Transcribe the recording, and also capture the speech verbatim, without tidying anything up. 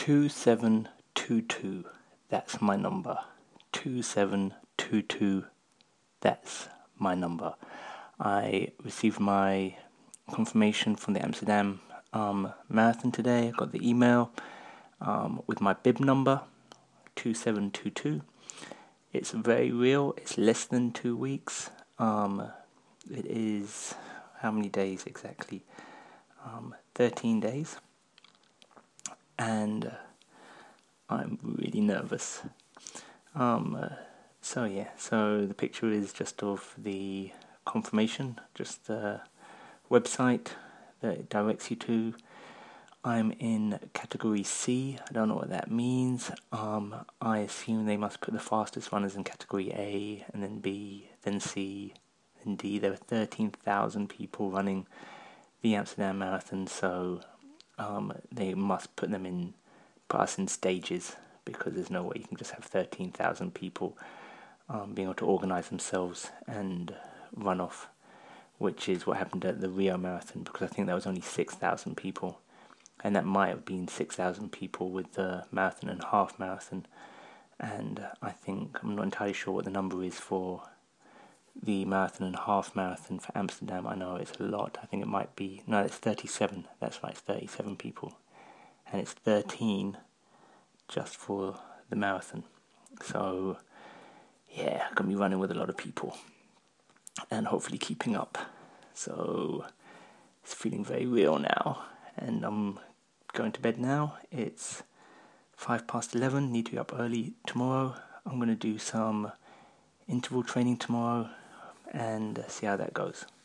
two seven two two, that's my number. two seven two two, that's my number. I received my confirmation from the Amsterdam um, Marathon today. I got the email um, with my bib number, two seven two two. It's very real. It's less than two weeks. Um, it is, how many days exactly? Um, thirteen days. And uh, I'm really nervous. Um, uh, so yeah, so the picture is just of the confirmation, just the website that it directs you to. I'm in category C. I don't know what that means. Um, I assume they must put the fastest runners in category A, and then B, then C, then D. There are thirteen thousand people running the Amsterdam Marathon, so um, they must put them in, put us in stages, because there's no way you can just have thirteen thousand people um, being able to organise themselves and run off, which is what happened at the Rio Marathon, because I think there was only six thousand people. And that might have been six thousand people with the marathon and half marathon. And I think, I'm not entirely sure what the number is for the marathon and half marathon for Amsterdam. I know it's a lot. I think it might be, no, it's thirty-seven. That's right, it's thirty-seven people. And it's thirteen just for the marathon. So, yeah, I'm going to be running with a lot of people. And hopefully keeping up. So, it's feeling very real now. And I'm going to bed now. It's five past eleven. Need to be up early tomorrow. I'm going to do some interval training tomorrow and see how that goes.